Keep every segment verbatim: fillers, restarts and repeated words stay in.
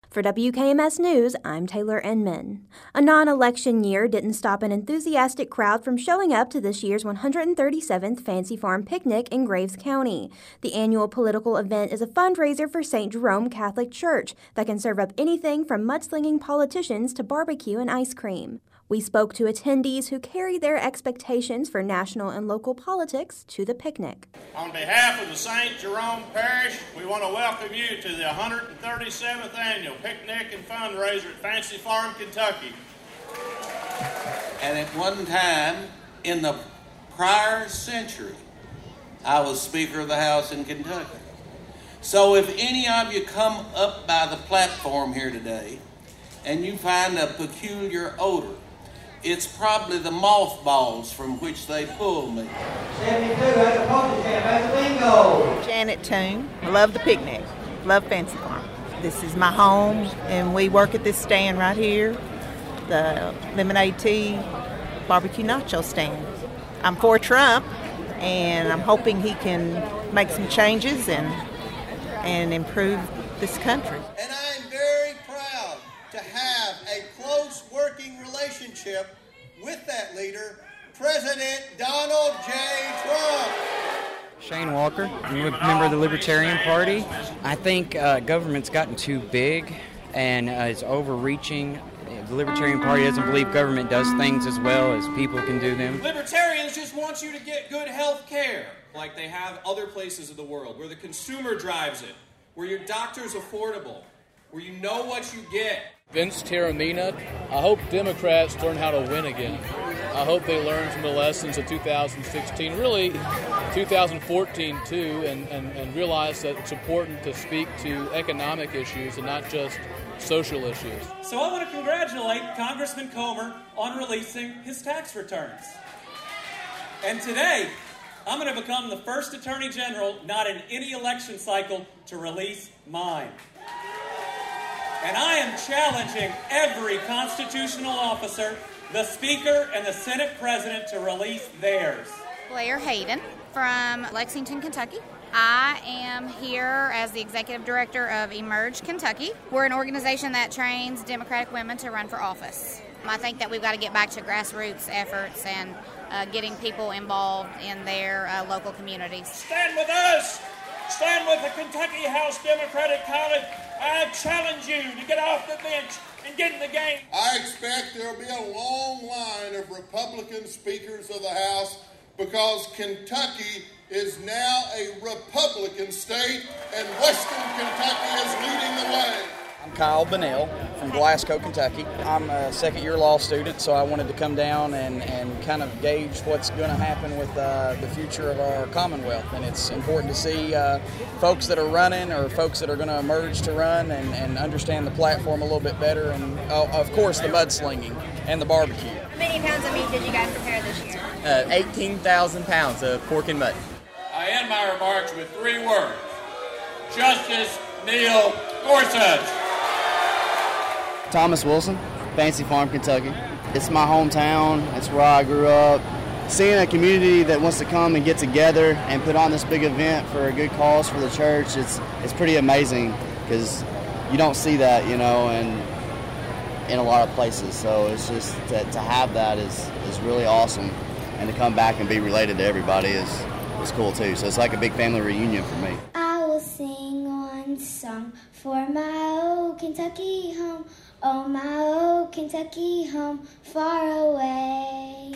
For W K M S News, I'm Taylor Inman. A non-election year didn't stop an enthusiastic crowd from showing up to this year's one hundred thirty-seventh Fancy Farm Picnic in Graves County. The annual political event is a fundraiser for Saint Jerome Catholic Church that can serve up anything from mudslinging politicians to barbecue and ice cream. We spoke to attendees who carry their expectations for national and local politics to the picnic. On behalf of the Saint Jerome Parish, we want to welcome you to the one hundred thirty-seventh Annual Picnic and Fundraiser at Fancy Farm, Kentucky. And at one time in the prior century, I was Speaker of the House in Kentucky. So if any of you come up by the platform here today and you find a peculiar odor, it's probably the mothballs from which they pull me. seventy-two has a postage stamp, has a bingo. Janet Toon. I love the picnic. Love Fancy Farm. This is my home, and we work at this stand right here, the lemonade tea, barbecue nacho stand. I'm for Trump, and I'm hoping he can make some changes and and improve this country. And I'm very proud to have a close working relationship with that leader, President Donald J. Trump. Shane Walker, I'm a member of the Libertarian Party. I think uh, government's gotten too big and uh, it's overreaching. The Libertarian Party doesn't believe government does things as well as people can do them. Libertarians just want you to get good health care, like they have other places of the world, where the consumer drives it, where your doctor's affordable, where you know what you get. Vince Terramina, I hope Democrats learn how to win again. I hope they learn from the lessons of two thousand sixteen, really two thousand fourteen too, and, and, and realize that it's important to speak to economic issues and not just social issues. So I want to congratulate Congressman Comer on releasing his tax returns. And today, I'm going to become the first Attorney General, not in any election cycle, to release mine. And I am challenging every constitutional officer, the Speaker and the Senate President, to release theirs. Blair Hayden from Lexington, Kentucky. I am here as the Executive Director of Emerge Kentucky. We're an organization that trains Democratic women to run for office. I think that we've got to get back to grassroots efforts and uh, getting people involved in their uh, local communities. Stand with us! Stand with the Kentucky House Democratic College. I challenge you to get off the bench and get in the game. I expect there will be a long line of Republican speakers of the House because Kentucky is now a Republican state and Western Kentucky is leading the way. I'm Kyle Bunnell from Glasgow, Kentucky. I'm a second-year law student, so I wanted to come down and, and kind of gauge what's going to happen with uh, the future of our Commonwealth. And it's important to see uh, folks that are running or folks that are going to emerge to run and, and understand the platform a little bit better. And, uh, of course, the mudslinging and the barbecue. How many pounds of meat did you guys prepare this year? Uh, eighteen thousand pounds of pork and mutton. I end my remarks with three words. Justice Neil Gorsuch. Thomas Wilson, Fancy Farm, Kentucky. It's my hometown. It's where I grew up. Seeing a community that wants to come and get together and put on this big event for a good cause for the church, it's it's pretty amazing because you don't see that, you know, and in a lot of places. So it's just to, to have that is, is really awesome. And to come back and be related to everybody is, is cool too. So it's like a big family reunion for me. I will sing one song for my old Kentucky home. Oh, my old Kentucky home, far away.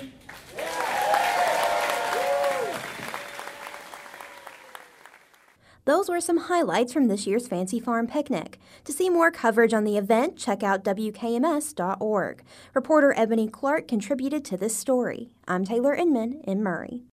Those were some highlights from this year's Fancy Farm Picnic. To see more coverage on the event, check out W K M S dot org. Reporter Ebony Clark contributed to this story. I'm Taylor Inman in Murray.